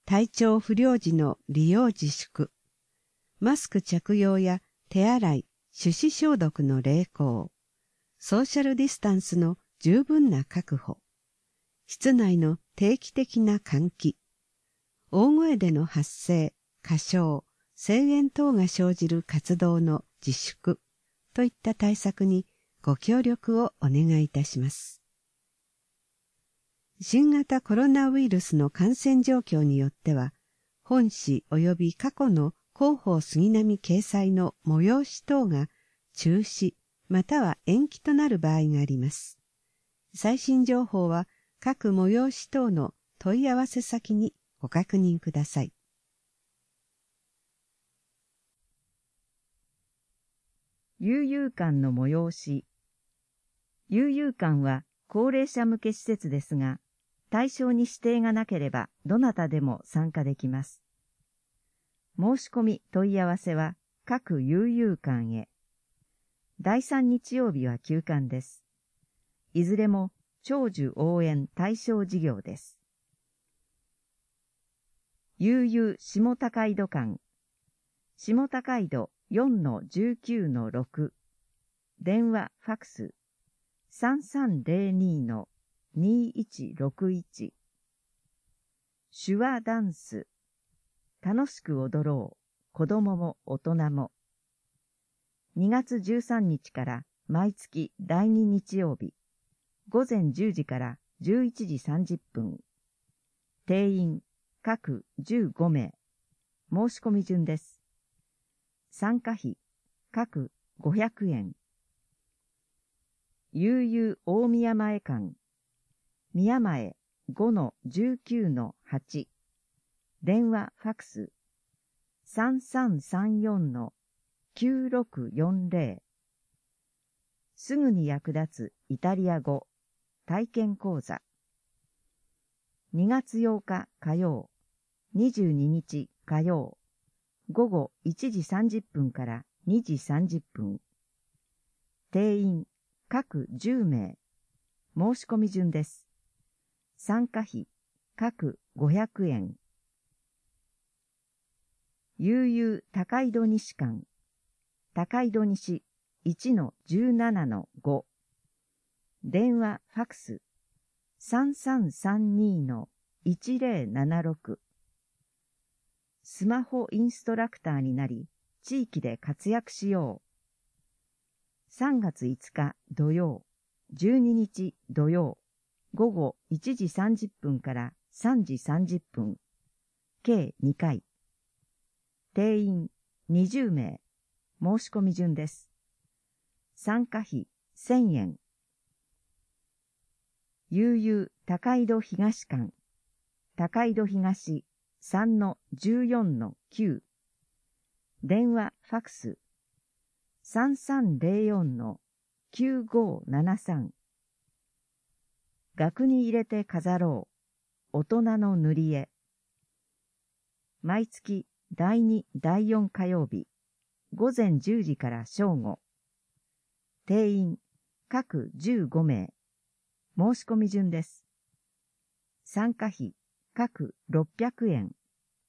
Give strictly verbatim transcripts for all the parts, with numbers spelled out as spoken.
体調不良時の利用自粛、マスク着用や手洗い、手指消毒の励行、ソーシャルディスタンスの十分な確保、室内の定期的な換気、大声での発声、歌唱、声援等が生じる活動の自粛といった対策にご協力をお願いいたします。新型コロナウイルスの感染状況によっては、本誌及び過去の広報杉並掲載の催し等が中止または延期となる場合があります。最新情報は各催し等の問い合わせ先にご確認ください。 悠々館の催し。悠々館は高齢者向け施設ですが、対象に指定がなければどなたでも参加できます。申し込み問い合わせは各悠々館へ。だいさん日曜日は休館です。いずれも長寿応援対象事業です。悠々下高井戸館。下高井戸 よんのじゅうきゅうのろく。電話ファクス さんさんゼロにのにいちろくいち。手話ダンス。楽しく踊ろう。子供も大人も。にがつじゅうさんにちから毎月だいに日曜日。午前じゅうじからじゅういちじさんじゅっぷん。定員各じゅうごめい。申し込み順です。参加費各ごひゃくえん。悠々大宮前館。宮前 ごのじゅうきゅうのはち。電話ファクス さんさんさんよんのきゅうろくよんゼロ。すぐに役立つイタリア語体験講座。にがつようか火曜、にじゅうににち火曜、午後いちじさんじゅっぷんからにじさんじゅっぷん。定員各じゅうめい。申し込み順です。参加費各ごひゃくえん。悠々高井戸西館。高井戸西 いちのじゅうななのご。電話ファクス さんさんさんにのいちゼロななろく。スマホインストラクターになり、地域で活躍しよう。さんがついつか土曜、じゅうににち土曜、午後いちじさんじゅっぷんからさんじさんじゅっぷん。計にかい。定員にじゅうめい。申し込み順です。参加費せんえん。悠々高井戸東館。高井戸東 さんのじゅうよんのきゅう。電話ファクス さんさんゼロよんのきゅうごななさん。額に入れて飾ろう。大人の塗り絵。毎月だいに、だいよん火曜日。午前じゅうじから正午。定員各じゅうごめい。申し込み順です。参加費各ろっぴゃくえん。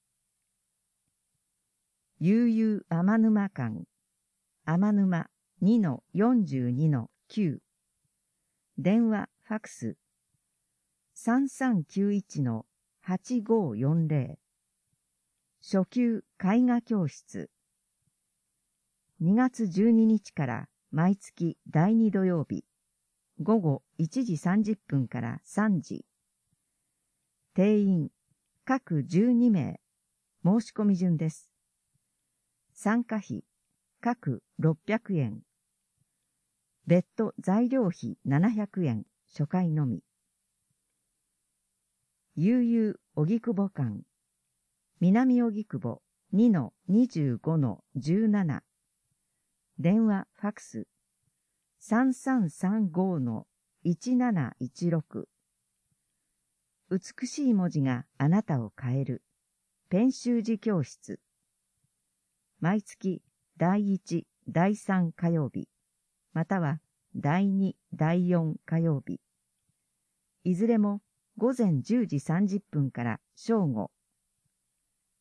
悠々天沼館。天沼 にのよんじゅうにのきゅう。電話ファクス さんさんきゅういちのはちごよんゼロ。初級絵画教室。にがつじゅうににちから毎月だいに土曜日。午後いちじさんじゅっぷんからさんじ。定員各じゅうにめい。申し込み順です。参加費各ろっぴゃくえん。別途材料費ななひゃくえん。初回のみ。悠々荻窪館。南荻窪 にのにじゅうごのじゅうなな。電話ファクス さんさんさんごのいちなないちろく。美しい文字があなたを変える。ペン習字教室。毎月だいいち、だいさん火曜日、またはだいに、だいよん火曜日。いずれも午前じゅうじさんじゅっぷんから正午。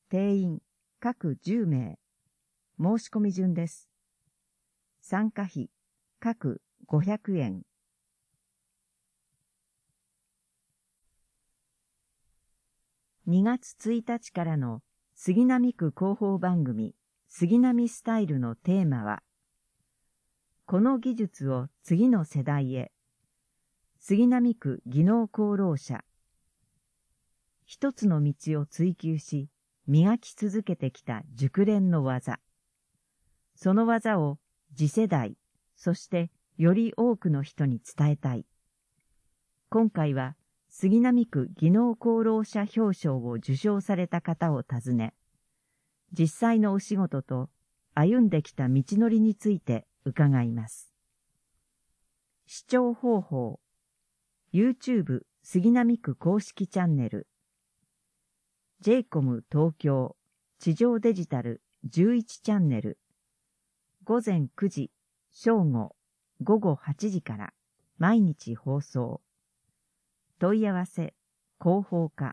定員各じゅうめい。申し込み順です。参加費各ごひゃくえん。にがつついたちからの杉並区広報番組杉並スタイルのテーマは、この技術を次の世代へ。杉並区技能功労者。一つの道を追求し、磨き続けてきた熟練の技。その技を次世代、そしてより多くの人に伝えたい。今回は杉並区技能功労者表彰を受賞された方を訪ね、実際のお仕事と歩んできた道のりについて伺います。視聴方法、YouTube 杉並区公式チャンネル、ジェイコム 東京地上デジタルじゅういちチャンネル、ごぜんくじ、正午、ごごはちじから毎日放送。問い合わせ、広報課。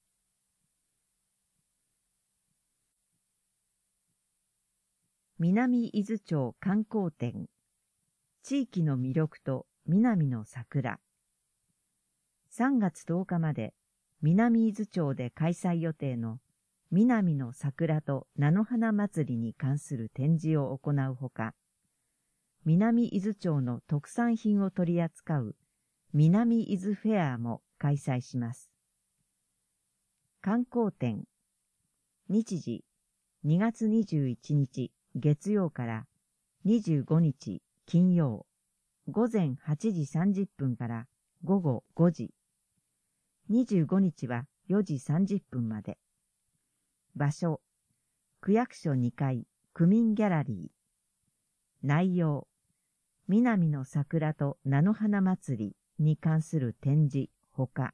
南伊豆町観光展。地域の魅力と南の桜。さんがつとおかまで南伊豆町で開催予定の南の桜と菜の花祭りに関する展示を行うほか、南伊豆町の特産品を取り扱う南伊豆フェアも開催します。観光展。日時にがつにじゅういちにち月曜からにじゅうごにち金曜、ごぜんはちじさんじゅっぷんからごごごじ。にじゅうごにちはよじさんじゅっぷんまで。場所、区役所にかい区民ギャラリー。内容、南の桜と菜の花祭りに関する展示ほか。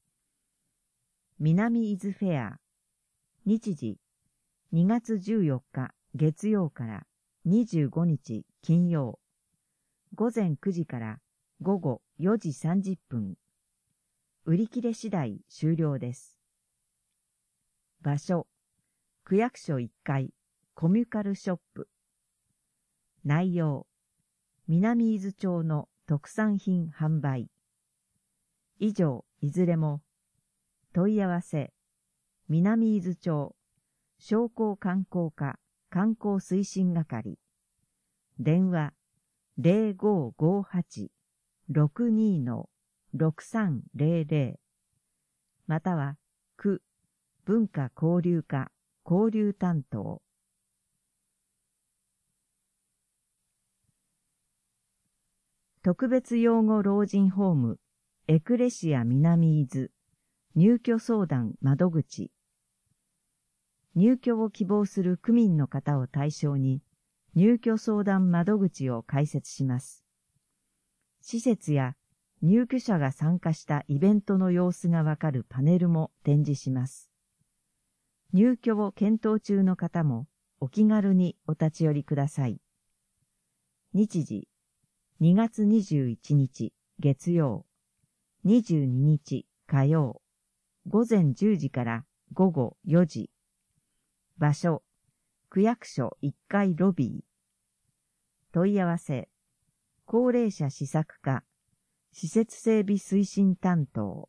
南伊豆フェア。日時、にがつじゅうよっか月曜からにじゅうごにち金曜、ごぜんくじからごごよじさんじゅっぷん。売り切れ次第終了です。場所、区役所いっかいコミュカルショップ。内容、南伊豆町の特産品販売。以上、いずれも問い合わせ、南伊豆町商工観光課観光推進係。電話ゼロごごはち ろくにのろくさんゼロゼロ。または区文化交流課交流担当。特別養護老人ホームエクレシア南伊豆入居相談窓口。入居を希望する区民の方を対象に入居相談窓口を開設します。施設や入居者が参加したイベントの様子がわかるパネルも展示します。入居を検討中の方もお気軽にお立ち寄りください。日時、にがつにじゅういちにち月曜、にじゅうににち火曜、ごぜんじゅうじからごごよじ。場所、区役所いっかいロビー。問い合わせ、高齢者施策課、施設整備推進担当。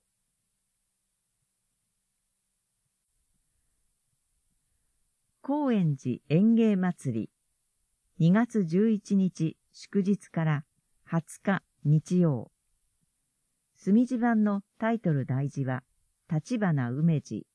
高円寺園芸祭り。にがつじゅういちにち祝日からはつか日曜。墨字版のタイトル題字は、立花梅寺。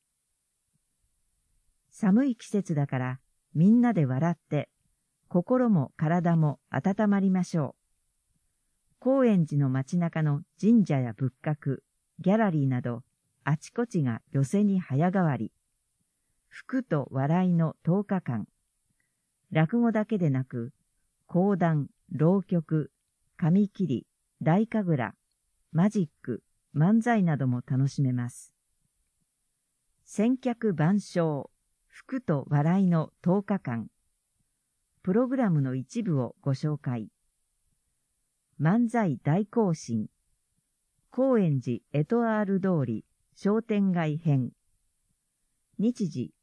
寒い季節だからみんなで笑って心も体も温まりましょう。高円寺の街中の神社や仏閣、ギャラリーなどあちこちが寄席に早変わり。福と笑いのとおかかん。落語だけでなく講談、浪曲、紙切り、大神楽、マジック、漫才なども楽しめます。千客万象。福と笑いのとおかかん。プログラムの一部をご紹介。漫才大行進。高円寺エトワール通り商店街編。日時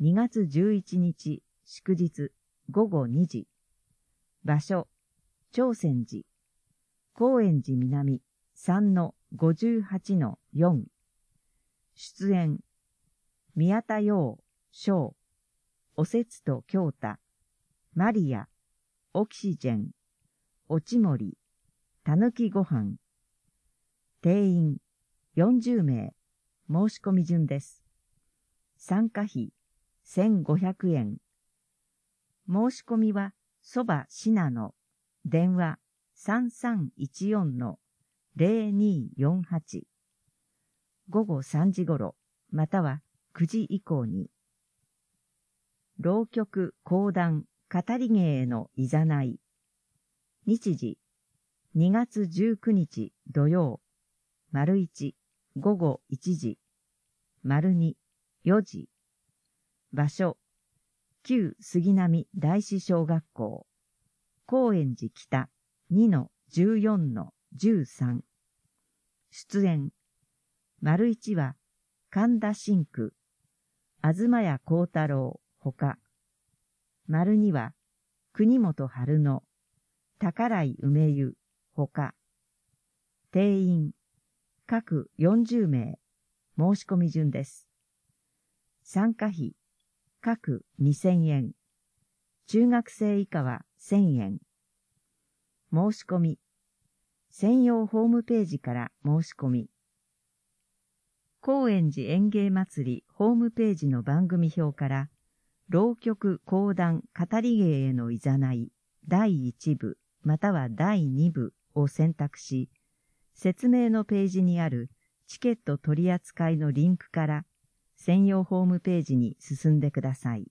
にがつじゅういちにち祝日ごごにじ。場所、長泉寺。高円寺南 さんのごじゅうはちのよん。出演、宮田陽、翔、おせつと京太、マリア、オキシジェン、おちもり、たぬきごはん。定員よんじゅうめい、申し込み順です。参加費せんごひゃくえん。申し込みはそば信濃、電話さんさんいちよんのぜろによんはち。ごごさんじごろ、またはくじ以降に。浪曲講談語り芸へのいざない。日時にがつじゅうくにち土曜、丸一ごごいちじ、丸二よじ。場所、旧杉並大師小学校、高円寺北にのじゅうよんのじゅうさん。出演、丸一は神田真久、東谷幸太郎ほか、丸二は国本春野、宝井梅湯ほか、定員、各よんじゅうめい、申し込み順です。参加費、各にせんえん、中学生以下はせんえん。申し込み、専用ホームページから申し込み。高円寺演芸祭りホームページの番組表から、浪曲講談語り芸へのいざないだいいちぶまたはだいにぶを選択し、説明のページにあるチケット取扱いのリンクから専用ホームページに進んでください。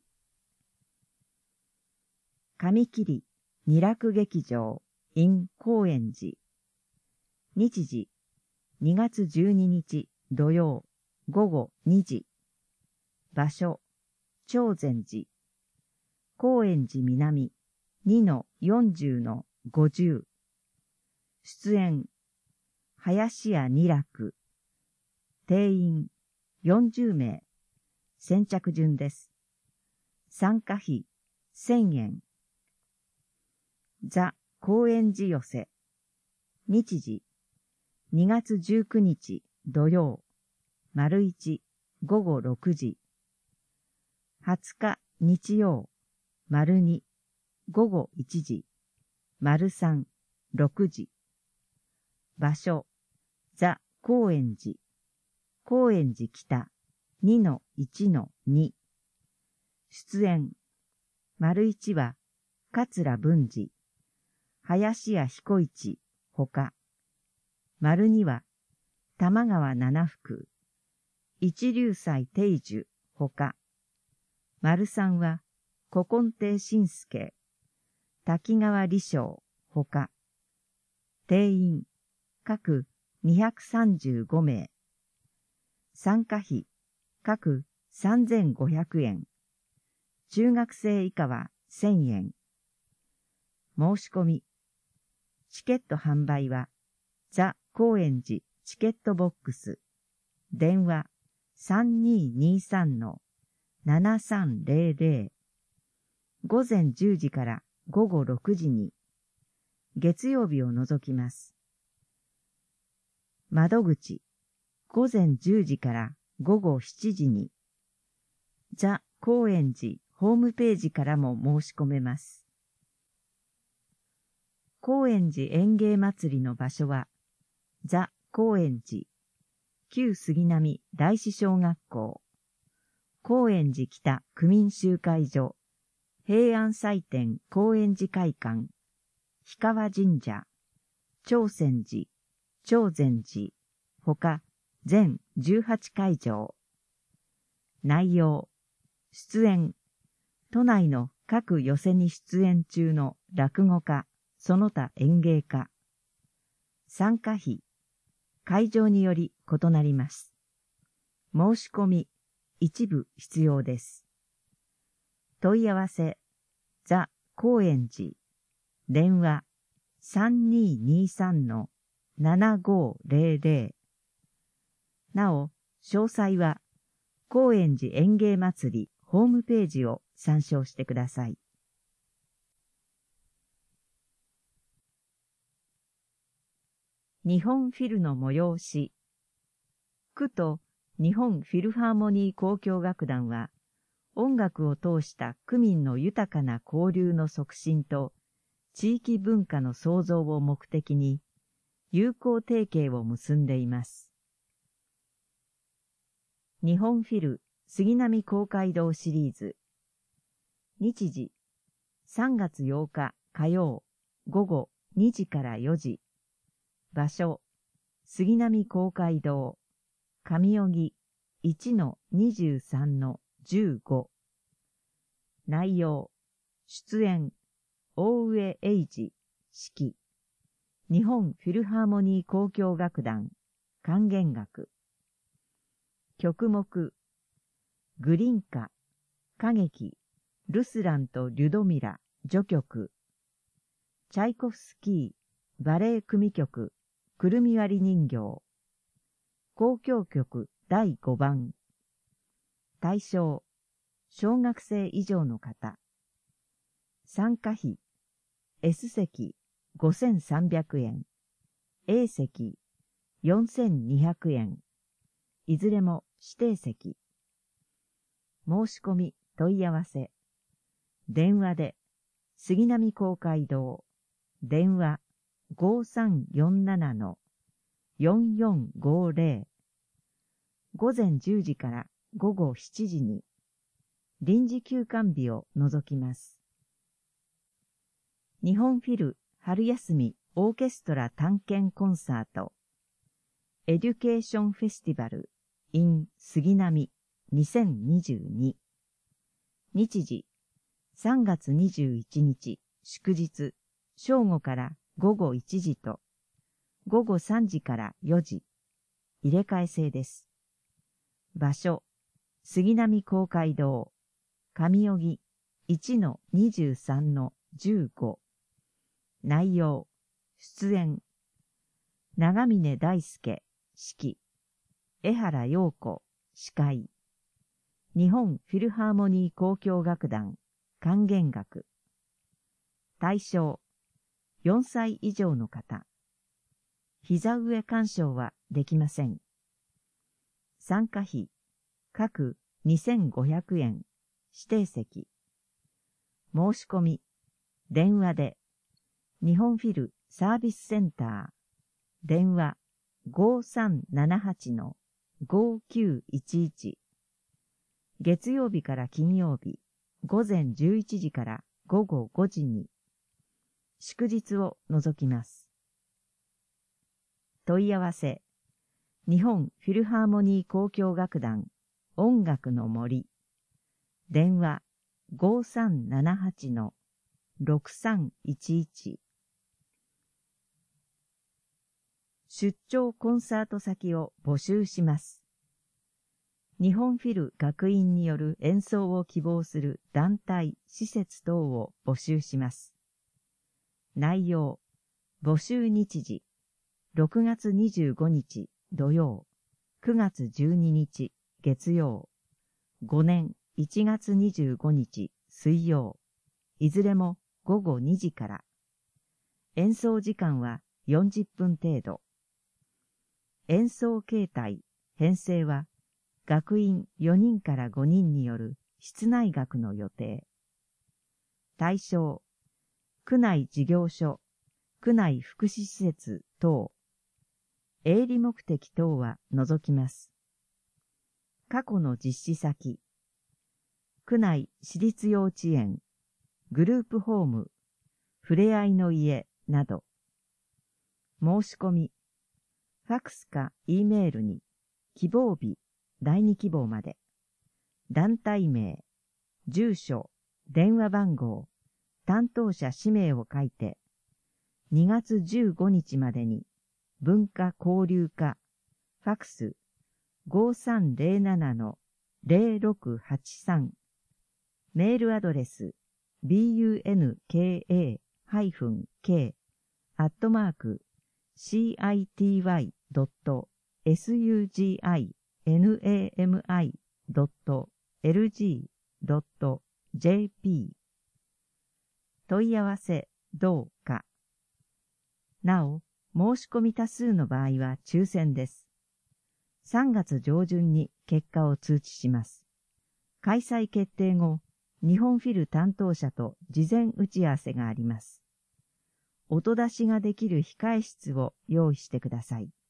紙切り二楽劇場 in 高円寺。日時にがつじゅうににち土曜ごごにじ。場所、長泉寺。高円寺南にのよんじゅうのごじゅう。出演、林家二楽。定員よんじゅうめい。先着順です。参加費せんえん。ザ・高円寺寄せ。日時にがつじゅうくにち土曜丸一ごごろくじ。はつか日曜丸二ごごいちじ丸三ろくじ。場所、ザ・高円寺。高円寺北にのいちのに。出演、丸一は桂文治、林家彦一ほか、丸二は玉川七福、一龍斎定寿ほか、丸三は古今亭新助、滝川李章ほか、定員、各にひゃくさんじゅうごめい。参加費、各さんぜんごひゃくえん。中学生以下はせんえん。申し込み。チケット販売は、ザ・高円寺チケットボックス。電話さんにーにーさんのななさんぜろぜろ。午前じゅうじからごごろくじに。月曜日を除きます。窓口。午前じゅうじからごごしちじに。ザ・高円寺ホームページからも申し込めます。高円寺演芸祭りの場所は、ザ・高円寺、旧杉並大師小学校、高円寺北区民集会所、平安祭典高円寺会館、氷川神社、長泉寺、長禅寺、ほか全じゅうはちかいじょう。内容、出演、都内の各寄席に出演中の落語家、その他演芸家。参加費、会場により異なります。申し込み、一部必要です。問い合わせ、ザ・高円寺、電話さんにーにーさんのななごぜろぜろ。なお、詳細は、高円寺演芸祭りホームページを参照してください。日本フィルの催し。区と日本フィルハーモニー交響楽団は、音楽を通した区民の豊かな交流の促進と地域文化の創造を目的に友好提携を結んでいます。日本フィル杉並公会堂シリーズ。日時さんがつようか火曜午後にじからよじ。場所杉並公会堂上荻 いちのにじゅうさんのじゅうご。内容出演大上英二指揮日本フィルハーモニー交響楽団管弦楽。曲目グリンカ歌劇ルスランとリュドミラ序曲。チャイコフスキーバレエ組曲くるみ割り人形。交響曲だいごばん。対象小学生以上の方。参加費 S 席ごせんさんびゃくえん、A 席よんせんにひゃくえん、いずれも指定席。申し込み問い合わせ。電話で杉並公会堂電話 ごさんよんななのよんよんごぜろ。午前じゅうじから午後しちじに臨時休館日を除きます。日本フィル春休みオーケストラ探検コンサートエデュケーションフェスティバル in 杉並にせんにじゅうに。日時さんがつにじゅういちにち祝日正午から午後いちじと午後さんじからよじ。入れ替え制です。場所杉並公会堂上荻 いちのにじゅうさんのじゅうご。内容出演長峰大輔指揮江原陽子司会。日本フィルハーモニー交響楽団管弦楽。対象よんさい以上の方。膝上鑑賞はできません。参加費各にせんごひゃくえん、指定席。申し込み電話で日本フィルサービスセンター電話 ごさんななはちのごきゅういちいち。月曜日から金曜日午前じゅういちじから午後ごじに。祝日を除きます。問い合わせ日本フィルハーモニー交響楽団音楽の森電話 ごさんななはちのろくさんいちいち。出張コンサート先を募集します。日本フィル学院による演奏を希望する団体、施設等を募集します。内容、募集日時、ろくがつにじゅうごにち土曜、くがつじゅうににち月曜、ごねんいちがつにじゅうごにち水曜、いずれもごごにじから。演奏時間はよんじゅっぷん程度。演奏形態、編成は学員よにんからごにんによる室内楽の予定。対象、区内事業所、区内福祉施設等、営利目的等は除きます。過去の実施先、区内私立幼稚園、グループホーム、ふれあいの家など。申し込み、ファクスか E メールに、希望日、だいに希望まで、団体名、住所、電話番号、担当者氏名を書いて、にがつじゅうごにちまでに、文化交流課、ファクス ごさんぜろななのぜろろくはちさん、メールアドレス ビーユーエヌケーエーケー アットマーク シーアイティーワイ ドット スユージーアイエヌエーエムアイ ドット エルジードットジェーピー 問い合わせどうか。なお、申し込み多数の場合は抽選です。さんがつ上旬に結果を通知します。開催決定後、日本フィル担当者と事前打ち合わせがあります。音出しができる控え室を用意してください。